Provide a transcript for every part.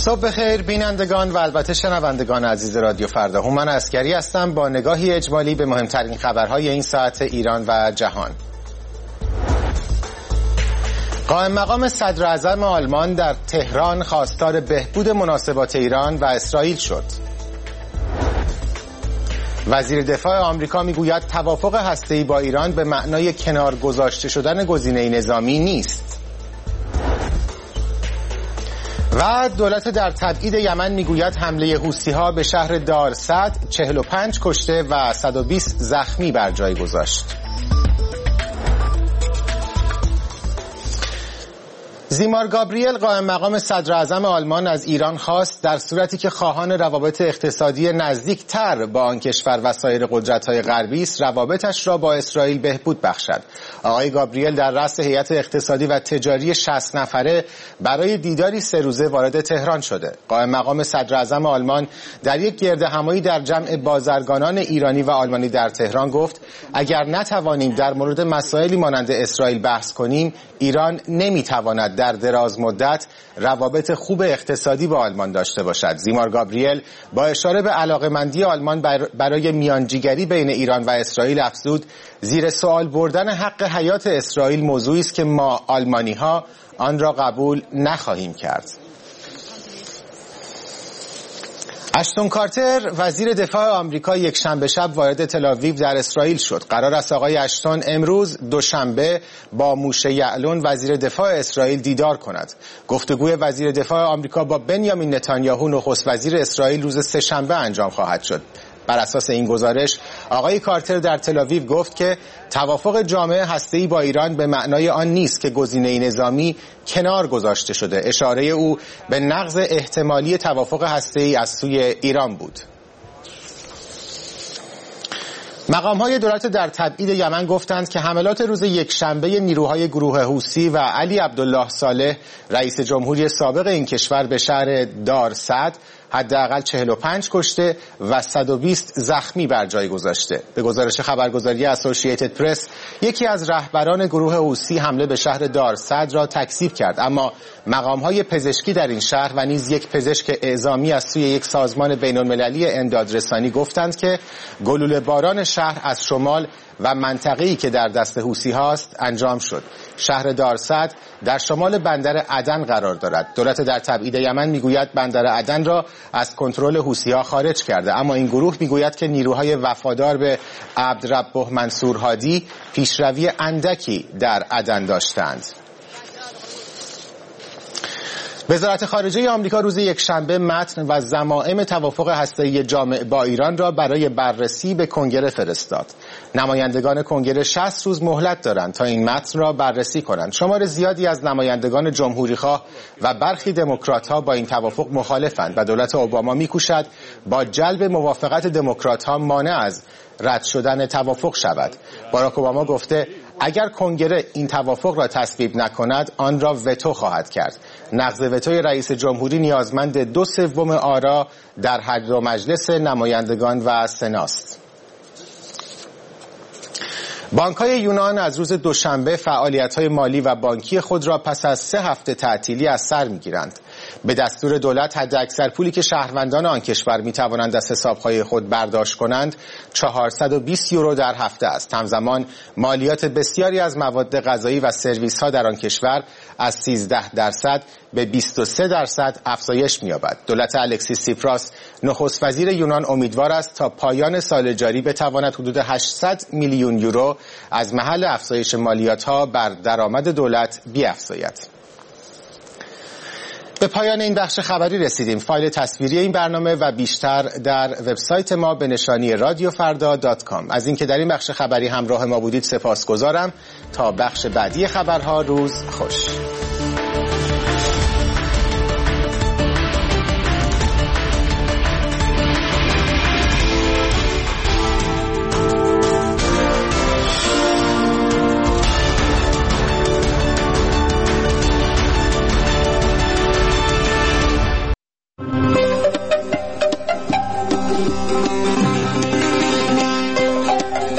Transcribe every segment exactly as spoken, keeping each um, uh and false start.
صبح بخیر بینندگان و البته شنوندگان عزیز رادیو فردا. هومن عسکری هستم با نگاهی اجمالی به مهمترین خبرهای این ساعت ایران و جهان. قائم مقام صدر اعظم آلمان در تهران خواستار بهبود مناسبات ایران و اسرائیل شد. وزیر دفاع آمریکا میگوید توافق هسته‌ای با ایران به معنای کنار گذاشته شدن گزینه نظامی نیست. و دولت در تبعید یمن میگوید حمله حوثی‌ها به شهر دارسد چهل و پنج کشته و صد و بیست زخمی بر جای گذاشت. زیمار گابریل قائم مقام صدر اعظم آلمان از ایران خواست در صورتی که خواهان روابط اقتصادی نزدیکتر با آن کشور و سایر قدرت‌های غربی است روابطش را با اسرائیل بهبود بخشد. آقای گابریل در رأس هیئت اقتصادی و تجاری شصت نفره برای دیداری سه روزه وارد تهران شده. قائم مقام صدر اعظم آلمان در یک گردهمایی در جمع بازرگانان ایرانی و آلمانی در تهران گفت اگر نتوانیم در مورد مسائلی مانند اسرائیل بحث کنیم، ایران نمیتواند در دراز مدت روابط خوب اقتصادی با آلمان داشته باشد. زیمار گابریل با اشاره به علاقه‌مندی آلمان برای میانجیگری بین ایران و اسرائیل افزود زیر سوال بردن حق حیات اسرائیل موضوعی است که ما آلمانی‌ها آن را قبول نخواهیم کرد. اشتون کارتر وزیر دفاع آمریکا یک شنبه شب وارد تل‌آویو در اسرائیل شد. قرار است آقای اشتون امروز دوشنبه با موشه یعلون وزیر دفاع اسرائیل دیدار کند. گفتگوی وزیر دفاع آمریکا با بنیامین نتانیاهو نخست وزیر اسرائیل روز سه‌شنبه انجام خواهد شد. بر اساس این گزارش آقای کارتر در تل‌آویو گفت که توافق جامع هسته‌ای با ایران به معنای آن نیست که گزینه نظامی کنار گذاشته شده. اشاره او به نقض احتمالی توافق هسته‌ای از سوی ایران بود. مقام‌های دولت در تبعید یمن گفتند که حملات روز یکشنبه نیروهای گروه حوثی و علی عبدالله صالح رئیس جمهوری سابق این کشور به شهر دارسد حداقل چهل و پنج کشته و صد و بیست زخمی بر جای گذاشته. به گزارش خبرگزاری اسوسییتد پرس، یکی از رهبران گروه حوثی حمله به شهر دارسد را تکذیب کرد، اما مقام‌های پزشکی در این شهر و نیز یک پزشک اعزامی از سوی یک سازمان بین‌المللی امدادرسانی گفتند که گلوله باران شهر از شمال و منطقه‌ای که در دست حوثی هاست انجام شد. شهر دارسد در شمال بندر عدن قرار دارد. دولت در تبعید یمن میگوید بندر عدن را از کنترل حوثی‌ها خارج کرده، اما این گروه میگوید که نیروهای وفادار به عبدربه منصور هادی پیشروی اندکی در عدن داشتند. وزارت خارجه آمریکا روز یکشنبه متن و ضمائم توافق هسته‌ای جامع با ایران را برای بررسی به کنگره فرستاد. نمایندگان کنگره شصت روز مهلت دارند تا این متن را بررسی کنند. شمار زیادی از نمایندگان جمهوری‌خواه و برخی دموکرات‌ها با این توافق مخالفند و دولت اوباما می‌کوشد با جلب موافقت دموکرات‌ها مانع از رد شدن توافق شود. باراک اوباما گفته اگر کنگره این توافق را تصویب نکند آن را وتو خواهد کرد. نقض وتوی رئیس جمهوری نیازمند دو سوم آرا در هر دو مجلس نمایندگان و سناست. بانک‌های یونان از روز دوشنبه فعالیت‌های مالی و بانکی خود را پس از سه هفته تعطیلی از سر می‌گیرند. به دستور دولت حداکثر پولی که شهروندان آن کشور می‌توانند از حساب‌های خود برداشت کنند چهارصد و بیست یورو در هفته است. همزمان مالیات بسیاری از مواد غذایی و سرویس‌ها در آن کشور از سیزده درصد به بیست و سه درصد افزایش می‌یابد. دولت الکسیس سیپراس نخست وزیر یونان امیدوار است تا پایان سال جاری بتواند حدود هشتصد میلیون یورو از محل افزایش مالیات‌ها بر درآمد دولت بیفزاید. به پایان این بخش خبری رسیدیم. فایل تصویری این برنامه و بیشتر در وبسایت ما به نشانی رادیو فردا دات کام. از اینکه در این بخش خبری همراه ما بودید سپاسگزارم. تا بخش بعدی خبرها روز خوش.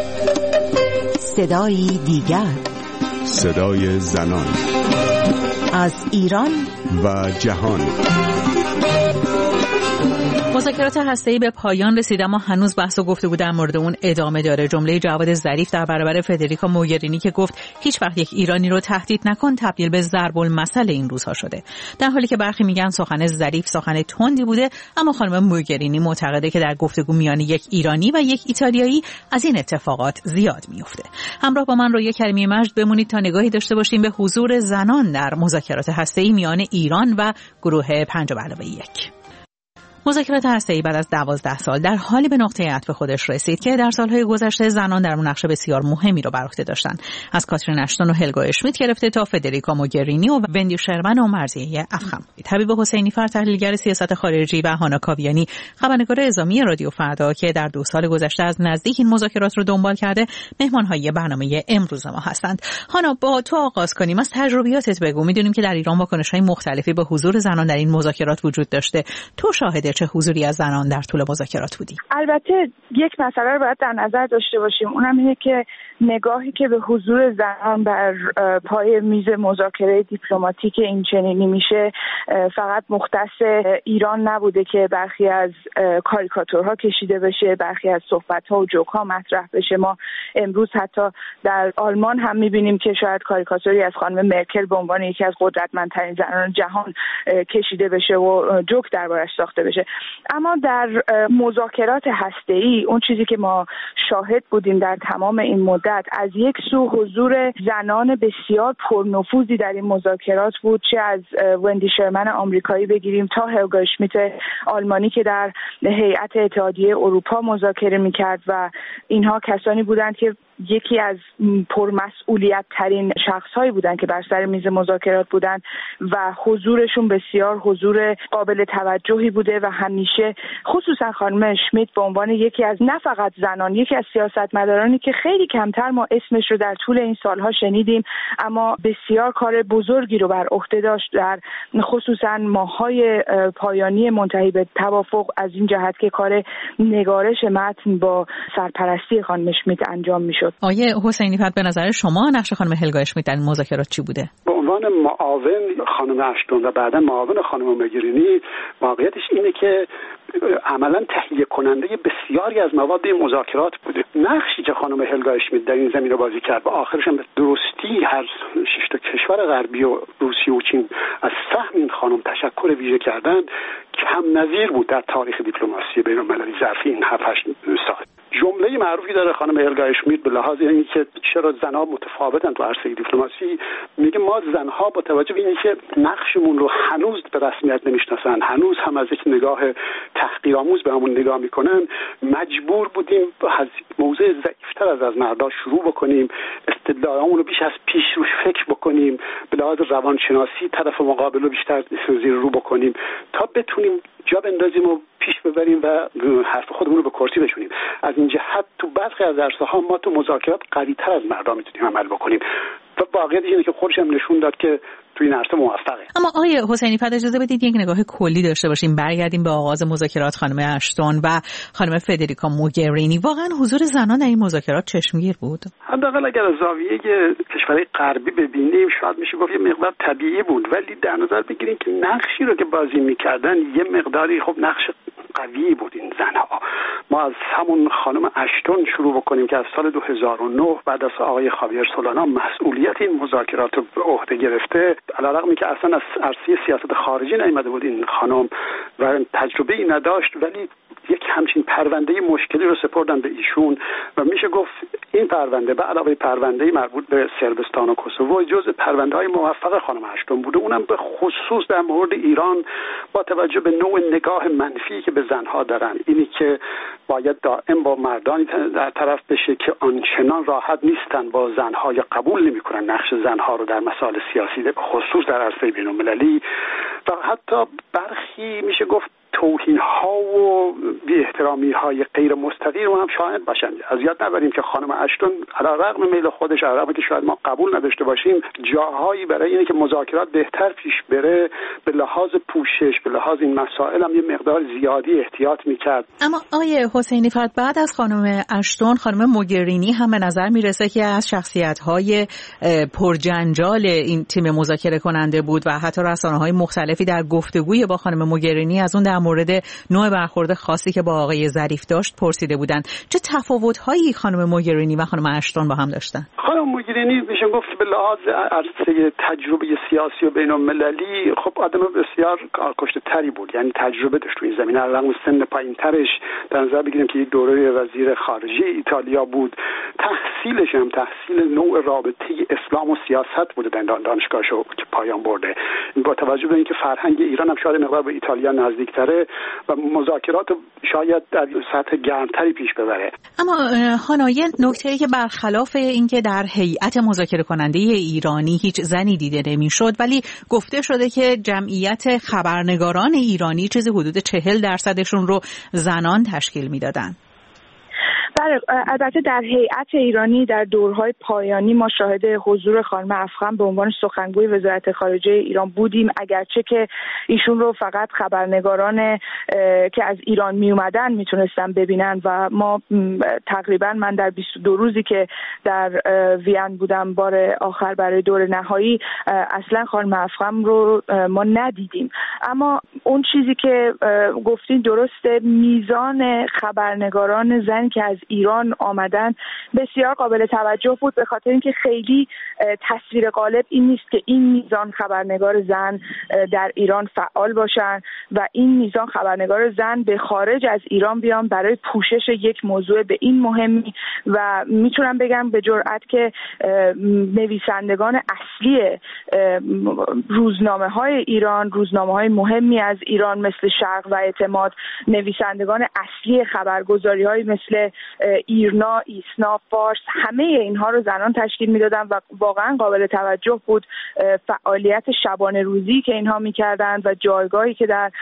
صدایی دیگر، صدای زنان. از ایران و جهان. مذاکرات هسته‌ای به پایان رسید اما هنوز بحث و گفتگو در مورد اون ادامه داره. جمله جواد ظریف در برابر فدریکا موگرینی که گفت هیچ وقت یک ایرانی رو تهدید نکن تبدیل به ضرب المثل این روزها شده. در حالی که برخی میگن سخن ظریف سخن تندی بوده، اما خانم موگرینی معتقده که در گفتگو میان یک ایرانی و یک ایتالیایی از این اتفاقات زیاد میفته. همراه با من رویا کریمی مجد بمونید تا نگاهی داشته باشیم به حضور زنان در مذاکرات هسته‌ای میان ایران و گروه پنج به علاوه یک. مذاکرات هسته‌ای بعد از دوازده سال در حالی به نقطه عطف خودش رسید که در سالهای گذشته زنان در اون نقش بسیار مهمی رو بر عهده داشتن، از کاترین اشتون و هلگا اشمیت گرفته تا فدریکا موگرینی و وندی شرمن و مرضیه افخم. حبیب حسینی فر تحلیلگر سیاست خارجی و هانا کاویانی خبرنگار اعزامی رادیو فردا که در دو سال گذشته از نزدیک این مذاکرات رو دنبال کرده، مهمان‌های برنامه امروز ما هستند. هانا، با تو آغاز کنیم. از تجربیاتت بگو. می‌دونیم که در ایران واکنش‌های مختلفی به حضور زنان در این مذاکرات وجود داشته. تو شاهد چه حضوری از زنان در طول مذاکرات بودی؟ البته یک مسئله رو باید در نظر داشته باشیم، اونم اینه که نگاهی که به حضور زنان بر پای میز مذاکره دیپلماتیک این چنینی میشه فقط مختص ایران نبوده که برخی از کاریکاتورها کشیده بشه، برخی از صحبت‌ها و جوک‌ها مطرح بشه. ما امروز حتی در آلمان هم می‌بینیم که شاید کاریکاتوری از خانم مرکل به عنوان یکی از قدرتمندترین زنان جهان کشیده بشه و جوک دربارش ساخته بشه. اما در مذاکرات هسته‌ای اون چیزی که ما شاهد بودیم در تمام این مدت، از یک سو حضور زنان بسیار پرنفوذی در این مذاکرات بود، چه از وندی شرمن آمریکایی بگیریم تا هلگا اشمیت آلمانی که در هیئت اتحادیه اروپا مذاکره می‌کرد و اینها کسانی بودند که یکی از پرمسئولیت ترین شخص‌هایی بودند که بر سر میز مذاکرات بودند و حضورشون بسیار حضور قابل توجهی بوده و همیشه خصوصا خانم اشمیت به عنوان یکی از نه فقط زنان، یکی از سیاستمدارانی که خیلی کمتر ما اسمش رو در طول این سالها شنیدیم اما بسیار کار بزرگی رو بر عهده داشت در خصوصا ماه‌های پایانی منتهی به توافق، از این جهت که کار نگارش متن با سرپرستی خانم اشمیت انجام می‌شد. آیه حسینی فر، به نظر شما نقش خانم هلگا اشمیت در این مذاکرات چی بوده؟ به عنوان معاون خانم اشتون و بعدا معاون خانم موگرینی، واقعیتش اینه که عملا تهیه کننده بسیاری از مواد این مذاکرات بوده. نقشی که خانم هلگا اشمیت در این زمینه بازی کرد و آخرش هم به درستی هر شش تا کشور غربی و روسیه و چین از سهم این خانم تشکر ویژه کردن کم نظیر بود در تاریخ دیپلماسی بین‌المللی ظرف این هفت هشت سال. جمله معروفی داره خانم هلگا اشمیت به لحاظ اینکه که چرا زنها متفاوتن تو عرصه دیپلماسی، میگه ما زنها با توجه به اینکه نقشمون رو هنوز به رسمیت نمیشناسن، هنوز هم از یک نگاه تحقیرآمیز به همون نگاه میکنن، مجبور بودیم از موضع ضعیفتر از از مردا شروع بکنیم، استدلالمون رو بیش از پیش روش فکر بکنیم، به لحاظ روانشناسی طرف مقابل رو بیشتر زیر رو بکنیم تا بتونیم جا بندازیم و پیش ببریم و حرف خودمون رو به کرسی بشونیم. از این جهت تو برخی از عرصه‌ها ما تو مذاکرات قوی‌تر از مردا میتونیم عمل بکنیم و واقعیت اینه که خودش هم نشون داد که تو این عرصه موفقه. اما آقای حسینی فر، اجازه بدید یک نگاه کلی داشته باشیم، برگردیم به آغاز مذاکرات خانم اشتون و خانم فدریکا موگرینی. واقعا حضور زنان در این مذاکرات چشمگیر بود؟ حداقل اگر از زاویه کشورهای غربی ببینیم شاید میشه گفت یه مقدار طبیعی بود، ولی در نظر بگیریم که نقشی رو که بازی میکردن یه مقداری خب نقش قوی بود این زنها. ما از همون خانم اشتون شروع بکنیم که از سال دو هزار و نه بعد از آقای خاویر سولانا مسئولیت این مذاکرات رو به عهده گرفته، علیرغم که اصلا از عرصه سیاست خارجی نیامده بود این خانم و تجربه ای نداشت، ولی یک همچین پرونده مشکلی رو سپردن به ایشون و میشه گفت این پرونده به علاوه پرونده مربوط به صربستان و کوسوو جزء پرونده‌های موفق خانم اشتون بوده، اونم به خصوص در مورد ایران با توجه به نوع نگاه منفی که به زنها دارن، اینی که باید دائم با مردانی در طرف بشه که آنچنان راحت نیستن با زنها یا قبول نمی‌کنن نقش زنها رو در مسائل سیاسی به خصوص در عرصه بین‌المللی و حتی برخی میشه گفت توهین ها و بی احترامی های غیر مستقیم هم شاهد باشن. از یاد نبریم که خانم اشتون علیرغم میل خودش، علیرغم که شاید ما قبول نداشته باشیم، جاهایی برای اینه که مذاکرات بهتر پیش بره به لحاظ پوشش، به لحاظ این مسائل هم یه مقدار زیادی احتیاط میکرد. اما آیه حسینی فرد بعد از خانم اشتون، خانم موگرینی هم به نظر میرسه که از شخصیت‌های پرجنجال این تیم مذاکره کننده بود و حتی رسانه‌های مختلفی در گفتگوی با خانم موگرینی از اون در مورد نوع برخورد خاصی که با آقای ظریف داشت پرسیده بودند. چه تفاوت‌هایی خانم موگرینی و خانم اشتون با هم داشتن؟ خانم موگرینی میشه گفت به لحاظ عرصه تجربه سیاسی و بین‌المللی خب آدم بسیار کارکشته تری بود، یعنی تجربه داشت تو این زمینه. رغم سن پایین‌ترش در نظر بگیریم که یک دوره وزیر خارجه ایتالیا بود، تحصیلش هم تحصیل نوع رابطه اسلام و سیاست بوده در دانشگاهشو که پایان برده. با توجه به اینکه فرهنگ ایران هم شاید مقدار به ایتالیا نزدیک‌تره و مذاکرات شاید در سطح گرمتری پیش ببره. اما خانا، یه نکته‌ای که برخلاف اینکه در هیئت مذاکره کننده ایرانی هیچ زنی دیده نمی‌شد، ولی گفته شده که جمعیت خبرنگاران ایرانی چیزی حدود چهل درصدشون رو زنان تشکیل میدادن. بله، البته در هیئت ایرانی در دورهای پایانی ما شاهد حضور خانم افخم به عنوان سخنگوی وزارت خارجه ایران بودیم، اگرچه که ایشون رو فقط خبرنگاران که از ایران می اومدن میتونستن ببینن و ما تقریبا من در بیست و دو روزی که در وین بودم بار آخر برای دور نهایی اصلا خانم افخم رو ما ندیدیم. اما اون چیزی که گفتین درسته، میزان خبرنگاران زن که از ایران آمدن بسیار قابل توجه بود، به خاطر اینکه خیلی تصویر غالب این نیست که این میزان خبرنگار زن در ایران فعال باشن و این میزان خبرنگار زن به خارج از ایران بیان برای پوشش یک موضوع به این مهمی. و میتونم بگم به جرئت که نویسندگان اصلی روزنامه های ایران، روزنامه های مهمی از ایران مثل شرق و اعتماد، نویسندگان اصلی خبرگزاری های مثل ایرنا، ایسنا، فارس، همه اینها رو زنان تشکیل میدادن و واقعا قابل توجه بود فعالیت شبانه روزی که اینها میکردن و جایگاهی که در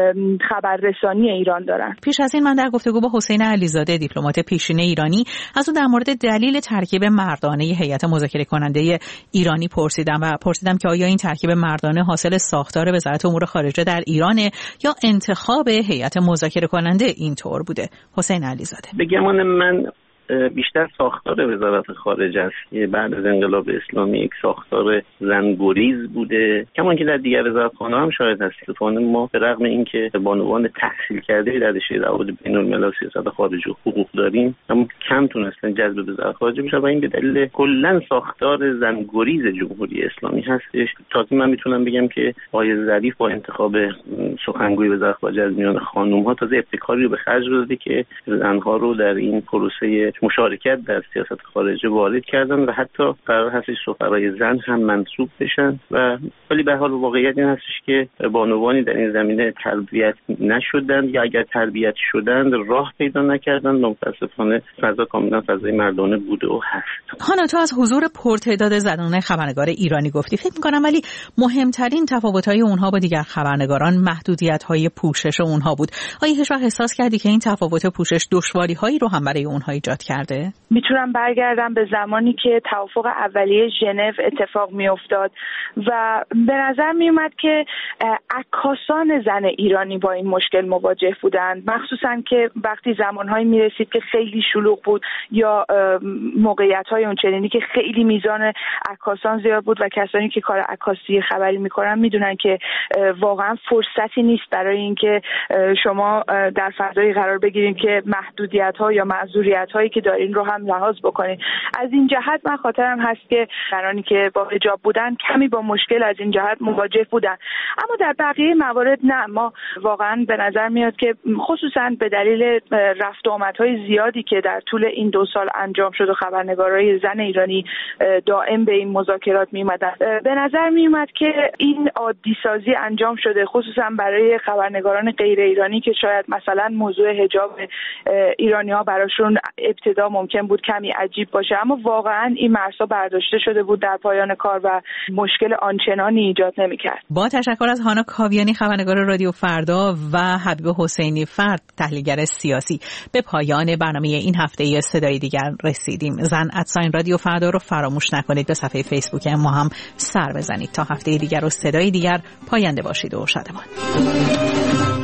خبررسانی ایران دارن. پیش از این من در گفتگو با حسین علیزاده، دیپلمات پیشین ایرانی، از اون در مورد دلیل ترکیب مردانه هیئت مذاکره کننده ایرانی پرسیدم و پرسیدم که آیا این ترکیب مردانه حاصل ساختار وزارت امور خارجه در ایرانه یا انتخاب هیئت مذاکره کننده اینطور بوده. حسین علیزاده: بگمان من بیشتر ساختار وزارت خارجه است که بعد از انقلاب اسلامی یک ساختار زنگریز بوده، کما که در دیگر وزارتخانه‌ها هم شاید هست. ما به رغم اینکه بانوان تحصیل کرده در رشته روابط بین‌الملل، سیاست خارجه و حقوق داریم، اما کم تونستن جذب وزارت خارجه بشن و این به دلیل کلا ساختار زنگریز جمهوری اسلامی هستش. تازه من میتونم بگم که آقای ظریف با انتخاب سخنگوی وزارت خارجه از میان خانم‌ها تازه ابتکاری رو به خرج داده که زنها رو در این پروسه مشارکت در سیاست خارجه وارد کردن و حتی قرار هستش سفرای زن هم منصوب بشن. و ولی به حال واقعیت این هستش که بانوانی در این زمینه تربیت نشدن یا اگر تربیت شدن راه پیدا نکردن. متاسفانه فضا کاملا فضای مردانه بوده و هست. خانا، تو از حضور پرتعداد زنان خبرنگار ایرانی گفتی. فکر می‌کنم ولی مهمترین تفاوت‌های اونها با دیگر خبرنگاران محدودیت‌های پوشش اونها بود. آیا هیچ وقت احساس کردی که این تفاوت پوشش دشواری‌هایی رو هم برای اونها ایجاد کرده؟ میتونم برگردم به زمانی که توافق اولیه ژنو اتفاق میافتاد و به نظر میومد که عکاسان زن ایرانی با این مشکل مواجه بودند، مخصوصا که وقتی زمانهایی میرسید که خیلی شلوغ بود یا موقعیت‌های اونچنینی که خیلی میزان عکاسان زیاد بود و کسانی که کار عکاسی خبری میکنن میدونن که واقعا فرصتی نیست برای اینکه شما در فضایی قرار بگیرید که محدودیت‌ها یا معذوریت‌هایی که دارین رو هم لحاظ بکنین. از این جهت من خاطرم هست که زنانی که با حجاب بودن کمی با مشکل از این جهت مواجه بودن، اما در بقیه موارد نه. ما واقعا به نظر میاد که خصوصا به دلیل رفت و آمدهای زیادی که در طول این دو سال انجام شد و خبرنگارای زن ایرانی دائم به این مذاکرات میومدن، به نظر میومد که این عادی سازی انجام شده، خصوصا برای خبرنگاران غیر ایرانی که شاید مثلا موضوع حجاب ایرانی ها براشون ابتدا ممکن بود کمی عجیب باشه، اما واقعا این مرزها برداشته شده بود در پایان کار و مشکل آنچنانی ایجاد نمی‌کرد. با تشکر از هانا کاویانی خبرنگار رادیو فردا و حبیب حسینی فرد تحلیلگر سیاسی، به پایان برنامه این هفته صدای دیگر رسیدیم. زن ادساین رادیو فردا رو فراموش نکنید به صفحه فیسبوک ما هم سر بزنید. تا هفته دیگر و صدای دیگر پاینده باشید و شادمان.